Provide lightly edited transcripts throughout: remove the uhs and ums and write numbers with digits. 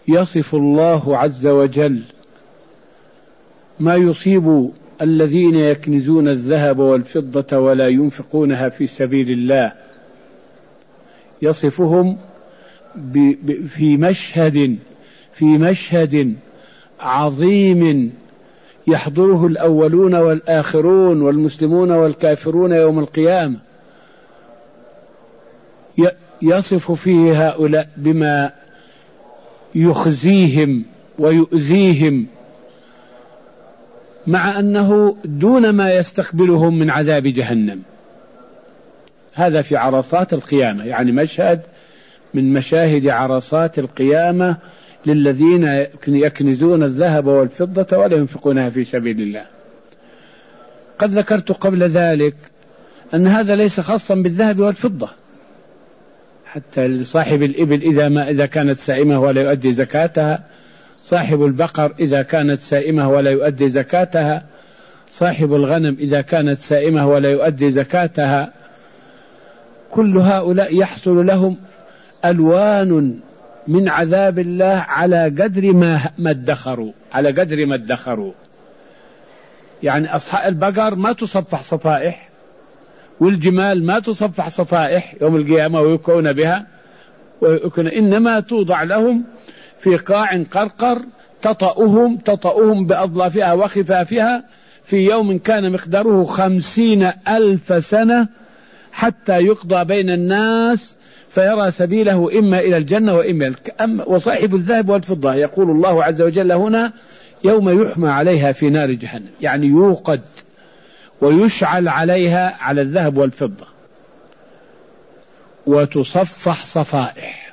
يصف الله عز وجل ما يصيب الذين يكنزون الذهب والفضة ولا ينفقونها في سبيل الله، يصفهم في مشهد عظيم يحضره الأولون والآخرون والمسلمون والكافرون يوم القيامة، يصف فيه هؤلاء بما يخزيهم ويؤذيهم، مع أنه دون ما يستقبلهم من عذاب جهنم. هذا في عرصات القيامة، يعني مشهد من مشاهد عرصات القيامة للذين يكنزون الذهب والفضة ولا ينفقونها في سبيل الله. قد ذكرت قبل ذلك أن هذا ليس خاصا بالذهب والفضة، حتى لصاحب الإبل إذا كانت سائمة ولا يؤدي زكاتها، صاحب البقر إذا كانت سائمة ولا يؤدي زكاتها، صاحب الغنم إذا كانت سائمة ولا يؤدي زكاتها، كل هؤلاء يحصل لهم ألوان من عذاب الله على قدر ما ادخروا. يعني أصحاب البقر ما تصفح صفائح، والجمال ما تصفح صفائح يوم القيامة ويكون بها، إنما توضع لهم في قاع قرقر تطأهم بأظلافها وخفافها في يوم كان مقداره 50,000 سنة، حتى يقضى بين الناس فيرى سبيله إما إلى الجنة وإما وصاحب الذهب والفضة يقول الله عز وجل هنا يوم يحمى عليها في نار جهنم، يعني يوقد ويشعل عليها على الذهب والفضة وتصفح صفائح.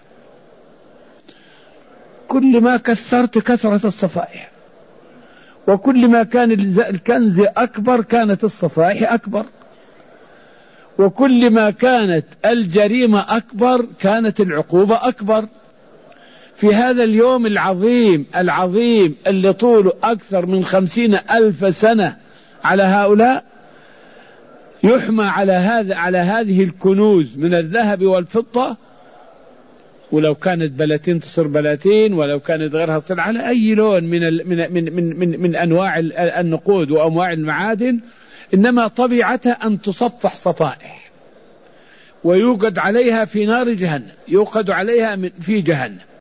كل ما كثرت كثرة الصفائح، وكل ما كان الكنز أكبر كانت الصفائح أكبر، وكل ما كانت الجريمة أكبر كانت العقوبة أكبر. في هذا اليوم العظيم اللي طوله أكثر من 50,000 سنة على هؤلاء، يحمى على هذه الكنوز من الذهب والفضة، ولو كانت بلاتين تصير بلاتين، ولو كانت غيرها تصير على أي لون من أنواع النقود وأنواع المعادن، إنما طبيعتها أن تصفح صفائح ويوقد عليها في نار جهنم، يوقد عليها في جهنم.